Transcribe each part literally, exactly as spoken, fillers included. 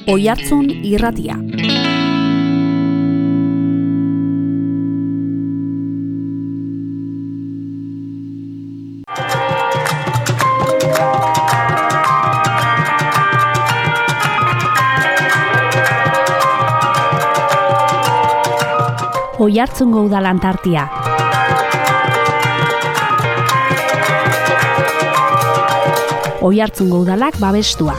Oihartzun irratia. Oihartzungo Udal Antartia. Oihartzungo Udalak babestua.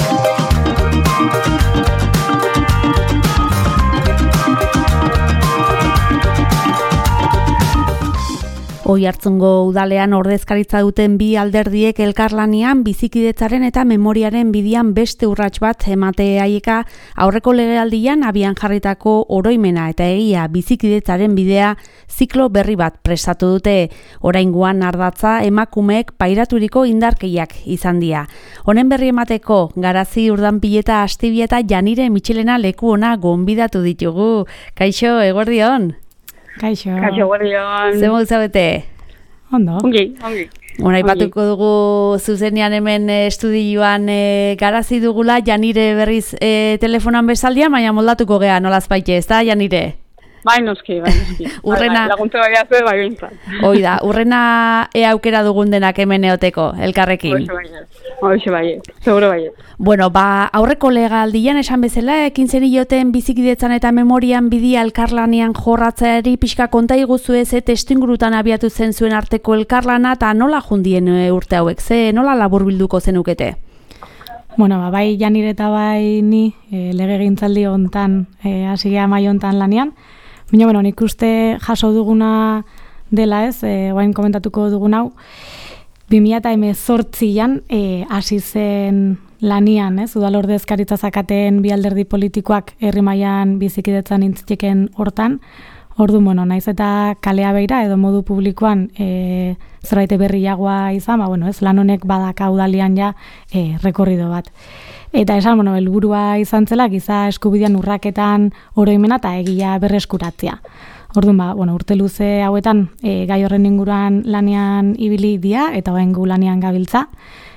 Oihartzungo Udalean ordezkaritza duten bi alderdiek elkarlanean bizikidetzaren eta memoriaren bidean beste urrats bat emate haieka aurreko legealdian abian jarritako oroimena eta egia bizikidetzaren bidea ziklo berri bat prestatu dute. Oraingoan ardatza emakumeek pairaturiko indarkeiak izan dira. Honen berri emateko Garazi Urdanpileta Astibieta Janire Mitxelena leku ona gonbidatu ditugu. Kaixo, eguerdion. Kaixo. Kaixo, guardion. Zer modu zabete? Ondo. Ongi, ongi. Hora, ipatuko dugu zuzenean hemen estudioan e, Garazi dugula, Janire berriz e, telefonan bezaldia, baina moldatuko gea nolaz baite, ez da, Janire? Bai, noski, bai, noski. Urrena... Bai, laguntze bai azue, bai bintzat. Hoi da, urrena e aukera dugun denak hemen eoteko, elkarrekin. Hoxe bai, hoxe bai, seguro bai. Bueno, ba, aurreko legaldian esan bezala, ekin zenioten bizikidetzan eta memorian bidia elkarlanean jorratzeari pixka konta iguzue ze testuingurutan abiatu zen zuen arteko elkarlana eta nola jundien urte hauek, ze nola laburbilduko zenukete? Bueno, ba, bai Janire eta bai ni e, legegintzaldi hontan e, hasi gea mai hontan lanean. Baina, bueno, nik uste jaso duguna dela ez, e, guain komentatuko dugun hau, bi mila hemezortzian e, hasi zen lanian, ez, udal ordezkaritza zakaten bi alderdi politikoak herri mailan bizikidetzan intziteken hortan. Ordu, bueno, naiz eta kalea beira edo modu publikoan e, zerbait berriagoa izan, ba, bueno, ez, lan honek badaka udalian ja e, rekorrido bat. Eta esan, bueno, helburua izan zela, giza eskubidean urraketan oroimena eta egia berreskuratzea. Orduan, ba, bueno, urte luze hauetan e, gai horren inguruan lanean ibili dia eta orain gu lanean gabiltza.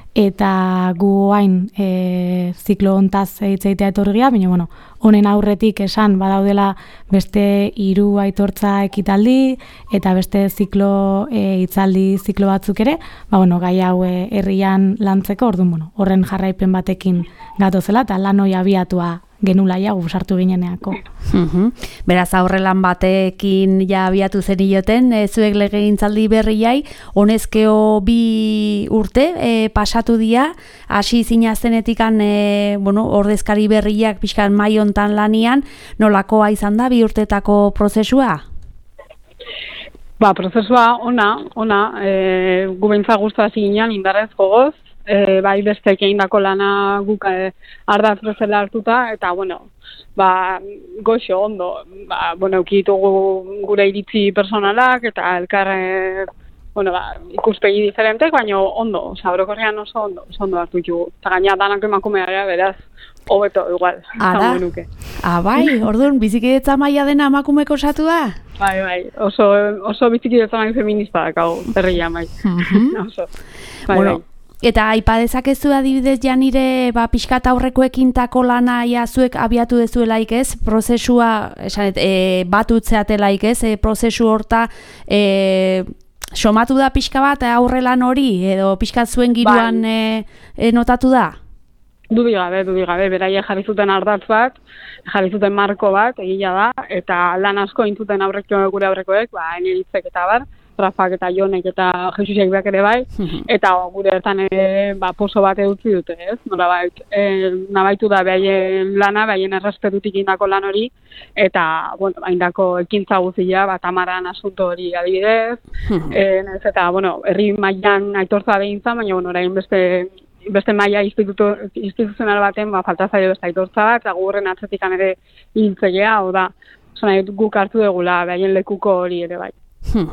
Eta gu hain e, ziklo hontaz hitz egitea etorgia, baina bueno, honen aurretik esan badaudela beste hiru aitortza ekitaldi eta beste ziklo e, hitzaldi ziklo batzuk ere, ba bueno, gai hau e, herrian lantzeko, orduan bueno, horren jarraipen batekin gatozela eta lan hori abiatua genula ja sartu gineneako. Uhum. Beraz aurrelan batekin ja abiatu zenioten, e, zuek legegintzaldi berriai, honezkeo bi urte e, pasatu dira, hasi zinaztenetikan e, bueno, ordezkari berriak pixkan mai hontan lanian, nolakoa izan da bi urtetako prozesua? Ba, prozesua ona, ona, e, gu beintza guztua hasi ginean indarrez gogoz, E, bai besteek egindako lana guk e, ardatz bezala hartuta, eta, bueno, ba, goxo, ondo, ba, bueno, eukitugu gure iritzi personalak, eta elkarre, bueno, ba, ikuspegi diferentek, baina ondo, oza, orokorrean oso ondo, oso ondo hartu ditugu. Eta gaina danak emakumea gara, beraz, hobeto, igual. Ara? Ah, bai, orduan, bizikidetza maila dena emakumeko osatu da? Bai, bai, oso, oso bizikidetza maila feminista dakau, berria mai. Oso, bai, bueno. bai. Eta aipa dezakezu adibidez Janire ba, pixkat aurrekoekin tako lana ja zuek abiatu dezuelaik ez, prozesua esanet, e, bat utzeatelaik ez, e, prozesu horta e, somatu da pixka bat aurrelan hori, edo pixkat zuen giruan e, e, notatu da? Dudik gabe, dudik gabe, beraia jarri zuten ardatz bat, jarri zuten marko bat, egila da, eta lan asko intzuten aurreko gure aurrekoek, ba, enelitzek eta bar, Rafak eta Jonek eta Jesusek beak ere bai, eta gure hartan ere ba, poso bat edutzi dute, ez? Nolabait, e, nabaitu da behaien lana, behaien errespetutik indako lan hori, eta, bueno, haindako ekintza guztia, bat amaran asunto hori adibidez, e, ez, eta, bueno, herri mailan aitortza behin zan, baina, bueno, orain beste, beste maila institutu, instituzional baten, ba, falta zaio beste aitortza bat, eta gurren atzetikan ere hiltzegea, hau da, zona, guk hartu degula, behaien lekuko hori ere bai.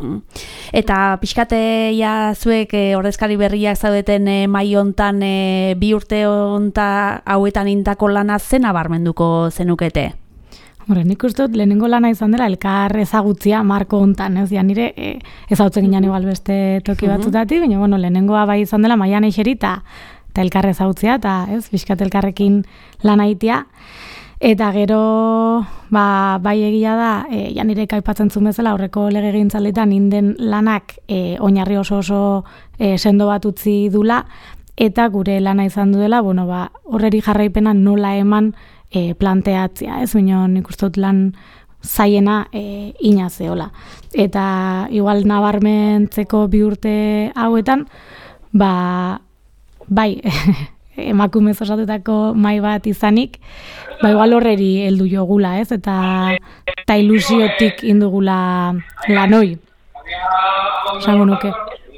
Eta pixkate ja zuek e, ordezkari berriak zaudeten e, mai hontan e, bi urte honta hauetan indako lana zen abarmenduko zenukete? Hore, nik uste dut lehenengo lana izan dela elkar ezagutzia marko hontan, ez? Ja, nire e, ezagutzen ginen igual beste toki batzutatik, baina bueno, lehenengoa bai izan dela mailan eixeri eta eta elkarre zautzea, eta ez, bizkat elkarrekin lan aitea. Eta gero, ba, bai egia da, e, janirek aipatzen zuen bezala, aurreko legegintzalditan inden lanak e, oinarri oso oso e, sendo bat utzi dula, eta gure lana izan duela, bueno, ba, horreri jarraipena nola eman e, planteatzea, ez, baina nik uste dut lan zaiena e, inazeola. Eta igual nabarmentzeko bi urte hauetan, ba, bai, emakumez osatutako mahai bat izanik, ba igual horreri heldu jogula, ez? Eta, eta ilusiotik indugula lanoi. Esango nuke.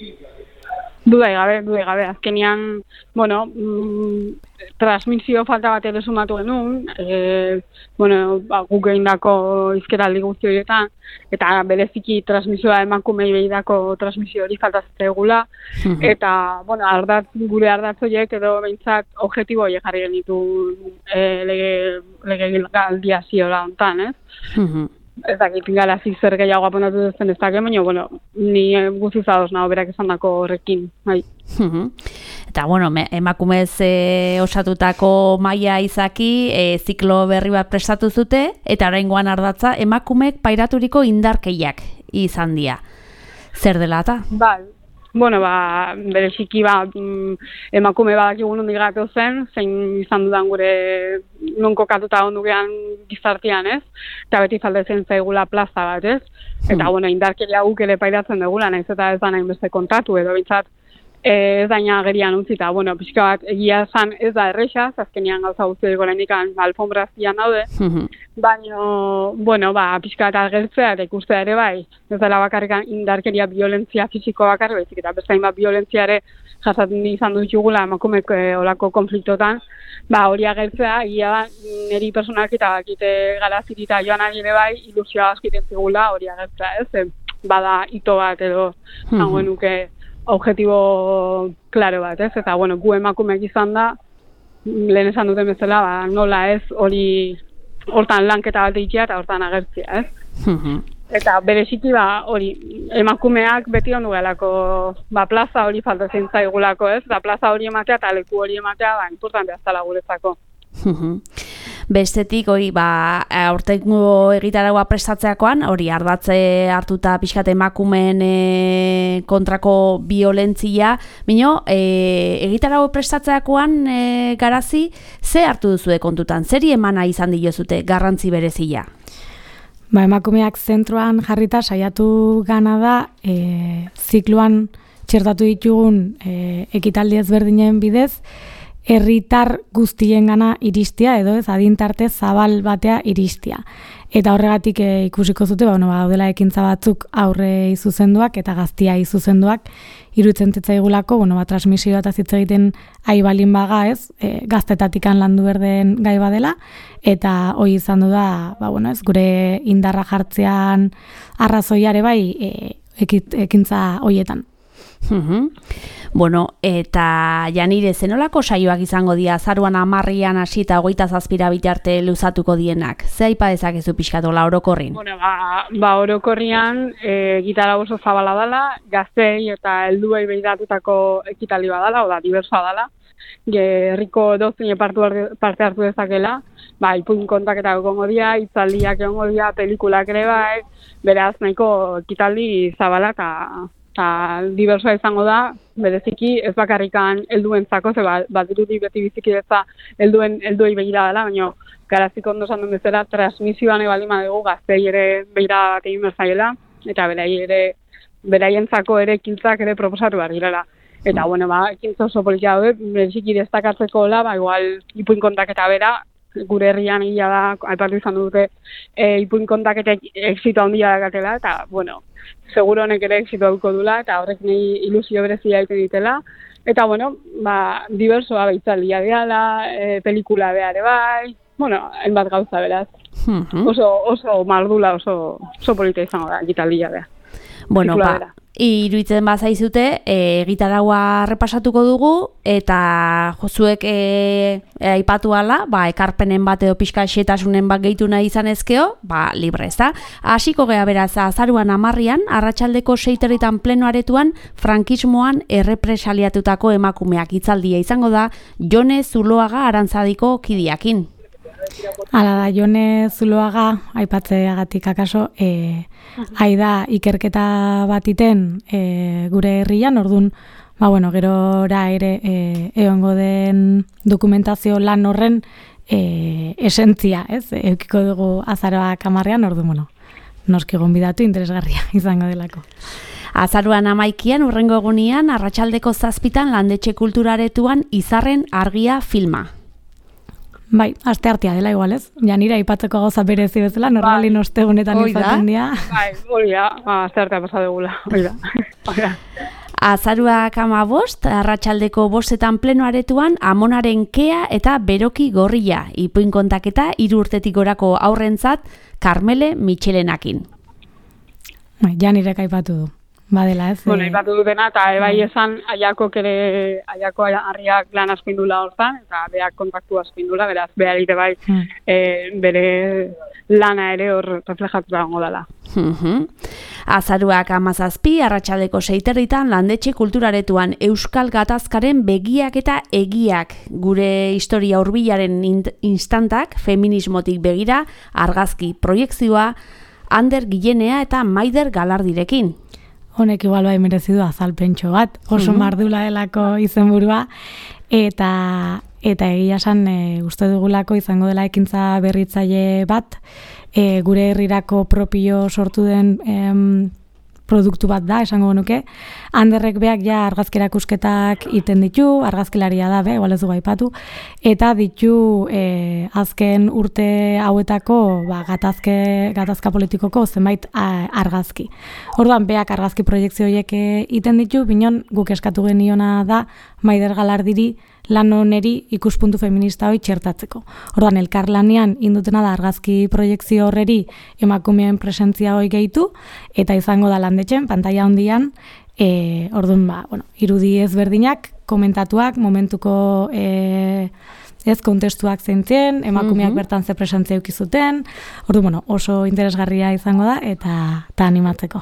Dudai gabe, dudai gabe. Azkenian, bueno, mm, transmisio falta bat ere sumatu genuen, e, bueno, ba, guk egindako izkeraldi guzti horietan, eta bereziki transmisioa emakumei behidako transmisio hori falta zaigula, eta, bueno, ardatz, gure ardatz horiek edo behintzat objektibo horiek jarri genitu e, lege, lege galdia ziola hontan, ez? Ez dakit galazi zer gehiago aponatu duzen ez dakit, baina, bueno, ni guztiz ados nago berak esan dako horrekin, bai. Eta, bueno, emakumez e, osatutako maila izaki, e, ziklo berri bat prestatu zute, eta oraingoan ardatza emakumek pairaturiko indarkeiak izan dira. Zer dela eta? Bai. Bueno, ba, bereziki ba, emakume badakigu nondik gatu zen, zein izan dudan gure non kokatuta ondugean gizartean, ez? Eta beti faldezen zaigula plaza bat, ez? Eta, hmm. bueno, indarkeria guk ere pairatzen dugula, naiz eta ez da nahi beste kontatu, edo bintzat ez daina agerian utzita. Bueno, pixka bat egia esan ez da errexaz, azkenean gauza guzti dugu lehendikan alfombraztian daude, hmm. baina, bueno, ba, pixka bat agertzea eta ikustea ere bai, ez dela bakarrik indarkeria violentzia fisiko bakarrik, baizik eta beste hainbat violentzia ere jasaten izan dutugula emakumek e, olako konfliktotan, ba, hori agertzea, egia da, niri personak eta bakite galazirita joan ere bai, ilusioa askiten zigula hori agertzea, ez? Bada hito bat edo, zango nuke, objektibo klaro bat, ez? Eta, bueno, gu emakumeak izan da, lehen esan duten bezala, ba, nola ez hori hortan lanketa bat egitea eta hortan agertzea, ez? Eta bereziki ba, hori, emakumeak beti ondu gelako, ba, plaza hori falta zein zaigulako, ez? Eta plaza hori ematea eta leku hori ematea, ba, importantea ez dela guretzako. Bestetik, hori, ba, aurtengo egitaragua prestatzeakoan, hori ardatze hartuta pixkat emakumeen e, kontrako violentzia, bino, e, egitarago prestatzeakoan e, garazi, ze hartu duzue kontutan, zeri emana izan diozute garrantzi berezia? Ba, emakumeak zentroan jarrita saiatu gana da, e, zikloan txertatu ditugun e, ekitaldi ezberdinen bidez, herritar guztien gana iristia, edo ez, adintarte zabal batea iristia. Eta horregatik e, ikusiko zute, ba, bueno, ba, daudela ekintza batzuk aurre zuzenduak eta gaztia zuzenduak iruditzen zitzaigulako, bueno, ba, transmisioa eta hitz egiten aibalin baga, ez, e, gaztetatikan landu berden gai badela, eta hori izan du da, ba, bueno, ez, gure indarra jartzean arrazoiare bai e, ekit, ekintza hoietan. Uhum. Bueno, eta Janire, zenolako saioak izango dira azaruan hamarrian hasi eta hogeita zazpira bitarte luzatuko dienak? Ze aipa dezakezu pixkatola orokorrin? Bueno, ba, ba orokorrian e, gitara oso zabala dela, gaztei eta helduei behiratutako ekitaldi badala, oda, diversoa dela. Herriko dozine parte hartu dezakela, ba, ipuin kontaketak egongo dira, hitzaldiak egongo dira, pelikulak ere bai, beraz nahiko ekitaldi zabala eta eta diversoa izango da, bereziki ez bakarrikan helduentzako, ze bat dirudi beti bizikidetza helduen helduei begira dela, baina garaziko ondo esan duen bezala, transmisioan ebalima dugu gaztei ere begira bat egin berzaiela, eta berai ere, beraientzako ere ekintzak ere proposatu behar direla. Eta, bueno, ba, ekintza oso politia daude, bereziki destakatzeko hola, ba, igual, ipuin kontaketa bera, gure herrian egia da, aipatu izan dute, e, ipuin kontaketek exito handia dakatela, eta, bueno, seguro honek ere exito dauko dula, eta horrek nahi ilusio berezia egiten ditela. Eta, bueno, ba, diversoa baitzaldia behala, e, pelikula behare bai, bueno, hainbat gauza beraz. Mm-hmm. Oso, oso mardula, oso, oso polita izango da, gitaldia beha. Bueno, ba, Iruditzen bazaizute, e, egitaraua repasatuko dugu, eta jozuek e, e, aipatu ala, ba, ekarpenen bat edo pixka xetasunen bat gehitu nahi izan ezkeo, ba, libre ez da. Hasiko gea beraz, azaruan amarrian, arratsaldeko seiterritan pleno aretuan, frankismoan errepresaliatutako emakumeak hitzaldia izango da, Jone Zuloaga Arantzadiko kidiakin. Hala da, Jone Zuloaga, aipatzeagatik akaso, e, aida ikerketa batiten e, gure herrian, orduan, ba, bueno, gerora ere e, egongo den dokumentazio lan horren e, esentzia, ez? Eukiko dugu azaroak amarrean, orduan, bueno, noski gonbidatu interesgarria izango delako. Azaruan amaikian, urrengo egunean, arratsaldeko zazpitan landetxe kulturaretuan Izarren argia filma. Bai, aste artea dela igual, ez? Janira aipatzeko gauza berezi bezala, normalin bai. ostegunetan izaten dira. Bai, hori da, aste artea pasa dugula, hori da. Azaruak amabost, arratsaldeko bostetan pleno aretuan, Amonaren kea eta beroki gorria, ipuin kontaketa hiru urtetik gorako aurrentzat, Karmele Mitxelenakin. Bai, Janirek aipatu du. Badela, ez? Bueno, aipatu dutena, eta ebai esan, aiakok ere, aiako harriak lan aspindula hortan, eta beak kontaktu aspindula, beraz, behar ite bai, hmm. e, bere lana ere hor reflejatu dago dela. Mm-hmm. Azaruak amazazpi, arratsaldeko seiterritan, landetxe kulturaretuan Euskal Gatazkaren begiak eta egiak, gure historia hurbilaren instantak, feminismotik begira, argazki proiekzioa, Ander Gilenea eta Maider Galardirekin. Honek igual bai merezi du azalpentxo bat, oso mm-hmm. mardula delako izenburua, eta eta egia esan e, uste dugulako izango dela ekintza berritzaile bat, e, gure herrirako propio sortu den em, produktu bat da, esango nuke. Anderrek beak ja argazki erakusketak iten ditu, argazkilaria da, be, igual ez dugu aipatu, eta ditu e, azken urte hauetako ba, gatazke, gatazka politikoko zenbait a, argazki. Orduan, beak argazki proiektzio horiek iten ditu, binon guk eskatu geniona da Maider Galardiri lan oneri ikuspuntu feminista hori txertatzeko. Orduan, elkarlanean indutena da argazki proiektzio horreri emakumeen presentzia hori gehitu, eta izango da landetxen, pantaila hondian, e, orduan, ba, bueno, irudi ezberdinak, komentatuak, momentuko e, ez kontestuak zeintzen, emakumeak mm-hmm. bertan ze presentzia eukizuten, orduan, bueno, oso interesgarria izango da, eta, eta animatzeko.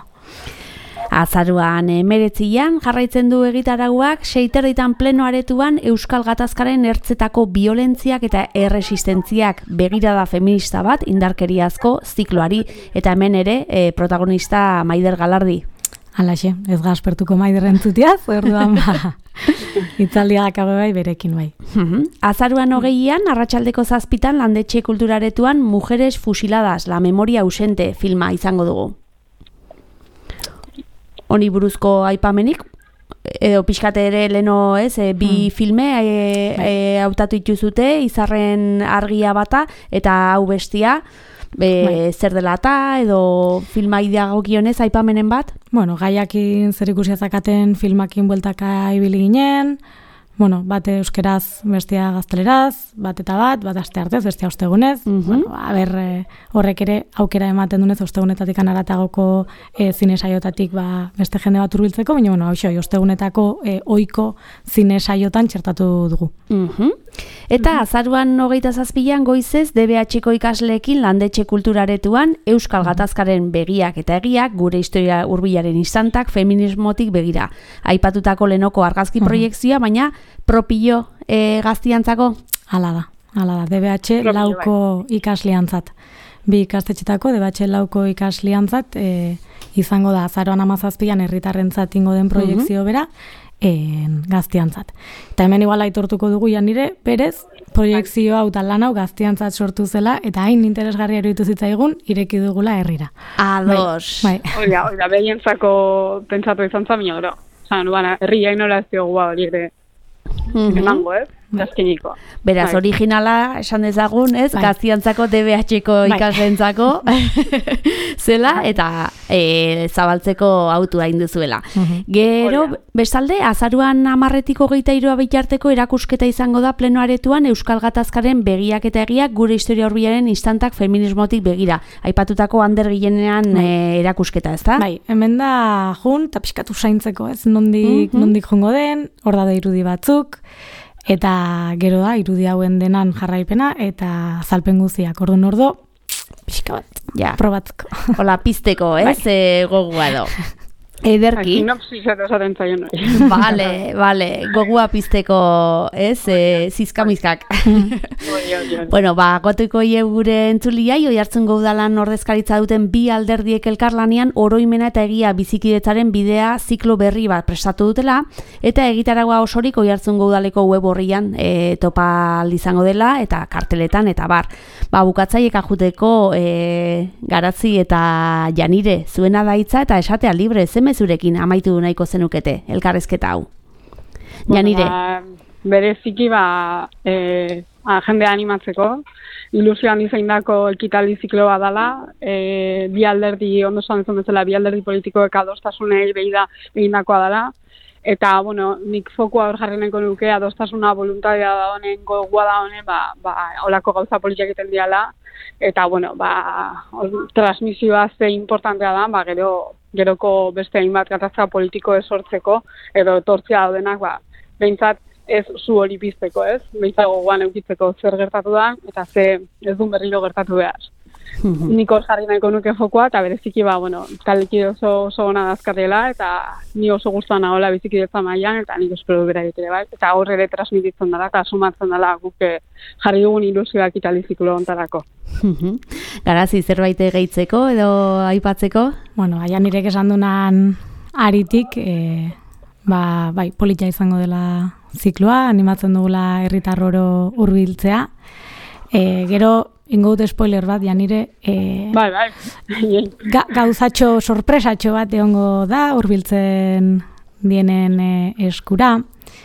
Azaruan emeretzian jarraitzen du egitarauak seiterritan pleno aretuan Euskal Gatazkaren ertzetako biolentziak eta erresistentziak begirada feminista bat indarkeriazko zikloari, eta hemen ere e, protagonista Maider Galardi. Alaxe, ez gaspertuko Maider entzutiaz, orduan ba, itzaldiak hau bai berekin bai. Azaruan hogeian, arratsaldeko zazpitan landetxe kulturaretuan Mujeres fusiladas, la memoria ausente filma izango dugu. Honi buruzko aipamenik, edo pixkate ere leno ez, e, bi mm. filme hautatu e, e, ituzute, Izarren argia bata, eta hau bestia, e, zer dela eta, edo filma ideagokionez aipamenen bat? Bueno, gaiakin zer ikusia zakaten filmakin bueltaka ibili ginen, bueno, bate euskeraz, bestia gazteleraz, bat eta bat, bat aste artez, bestia ostegunez. Mm-hmm. Bueno, a ber, e, horrek ere aukera ematen dunez ostegunetatik anaratagoko e, zine saiotatik ba, beste jende bat hurbiltzeko, baina, bueno, hau ostegunetako e, ohiko zine saiotan txertatu dugu. Mm-hmm. Eta mm-hmm. azaruan hogeita zazpian goizez D B H-ko ikasleekin landetxe kulturaretuan Euskal Gatazkaren begiak eta egiak, gure historia hurbilaren instantak, feminismotik begira. Aipatutako lehenoko argazki mm-hmm. proiektzioa, baina propio e, gaztiantzako? Hala da, hala da, D B H propio, lauko bai. Ikasliantzat. Bi ikastetxetako D B H lauko ikasliantzat e, izango da azaroan amazazpian herritarrentzat ingo den proiektzio mm-hmm. bera, en, gaztiantzat. Eta hemen igual aitortuko dugu ja nire, berez, proiektzio hau eta lan hau gaztiantzat sortu zela, eta hain interesgarria eruditu zitzaigun, ireki dugula herrira. Ados. Bai. Oida, oida, behientzako pentsatu izan zamino, gero. Osa, no, herriak nola ez diogu hori ere. Mm-hmm. Emango, ez? Azkeniko. Beraz, bai. originala, esan dezagun, ez? Bai. Gaziantzako D B H-ko Bai. ikasleentzako zela, eta e, zabaltzeko autua induzuela. Mhm. Gero, Hori da. bestalde, azaruan amarretiko geita irua bitarteko erakusketa izango da pleno aretuan Euskal Gatazkaren begiak eta egiak gure historia hurbilaren instantak feminismotik begira. Aipatutako Ander Gilenean Bai. e, erakusketa, ez da? Bai, hemen da jun, eta pixkatu zaintzeko, ez? Nondik, Mhm. nondik jongo den, hor da irudi batzuk, eta gero da, irudi hauen denan jarraipena, eta zalpen guziak, ordu nordo, pixka bat, Ja. probatzeko. Hola, pizteko, ez? E, gogua edo. Ederki. Sinopsis eta esaten zaion hori. Vale, vale, gogua pizteko, ez? E, zizkamizkak. Hori, hori, hori. Bueno, ba, gotuko gure entzuliai, Oiartzungo udalan ordezkaritza duten bi alderdiek elkarlanean oroimena eta egia bizikidetzaren bidea ziklo berri bat prestatu dutela, eta egitaragua osorik Oiartzungo udaleko web horrian e, topa izango dela, eta karteletan, eta bar. Ba, bukatzaiek ajuteko e, Garatzi eta Janire, zuena da hitza eta esatea libre, zemezurekin amaitu nahiko zenukete, elkarrezketa hau. Janire. Bueno, ba, bereziki ba, e, a, jendea animatzeko, ilusio handi zeindako ekitaldi ziklo bat dela, e, bi alderdi, ondo esan duzun bezala, bi alderdi politikoek adostasunei behida egindakoa dela, eta, bueno, nik fokua hor jarri nahiko nuke, adostasuna voluntaria da honen, gogoa da honen, ba, ba, olako gauza politiak egiten diala, eta, bueno, ba, or, transmisioa ze importantea da, ba, gero, geroko beste hainbat gatazka politiko esortzeko, edo etortzea daudenak, ba, behintzat ez zu hori pizteko, ez? Behintzat gogoan eukitzeko zer gertatu da, eta ze ez duen berriro gertatu behar. Nik hor jarri nahiko nuke fokoa, eta bereziki, ba, bueno, taldekide oso, oso ona dazkatela, eta ni oso gustuan nagoela bizikidetza mailan, eta nik espero bera egitere, bai? Eta hor ere transmititzen dela, eta sumatzen dela guk jarri dugun ilusioak itali ziklo ontarako. Garazi, zerbait gehitzeko edo aipatzeko? Bueno, aia nirek esan dunan aritik, e, ba, bai, politia izango dela zikloa, animatzen dugula herritarroro hurbiltzea. E, gero, ingo dut spoiler bat, Janire, e, Bai, bai. ga, gauzatxo, sorpresatxo bat egongo da, hurbiltzen dienen e, eskura,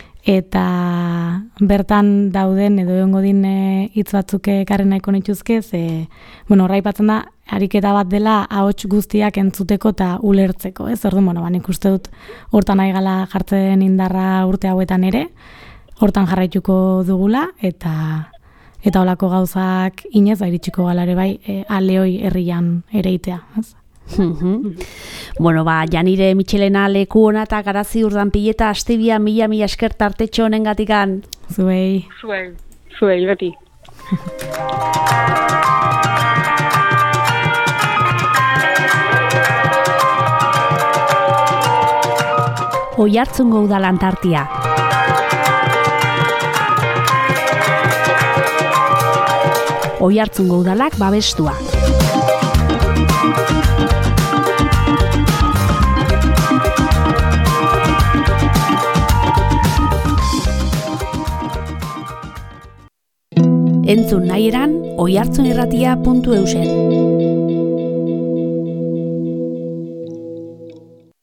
eta bertan dauden edo egongo din hitz batzuk ekarri nahiko nituzke, ze, bueno, horraipatzen da, ariketa bat dela ahots guztiak entzuteko eta ulertzeko, ez? Orduan, bueno, ba, nik uste dut hortan nahi gala jartzen indarra urte hauetan ere, hortan jarraituko dugula, eta eta holako gauzak inez, ba, iritsiko gala ere bai, e, aleoi herrian ere itea, ez? Bueno, ba, Janire Michelena leku ona eta Garazi Urdanpileta astebia mila mila esker tartetxo honengatikan. Zuei. Zuei, zuei, beti. Oiartzungo udalan tartia. Oiartzungo udalak babestua. Entzun nahi eran oiartzunirratia puntu eusen.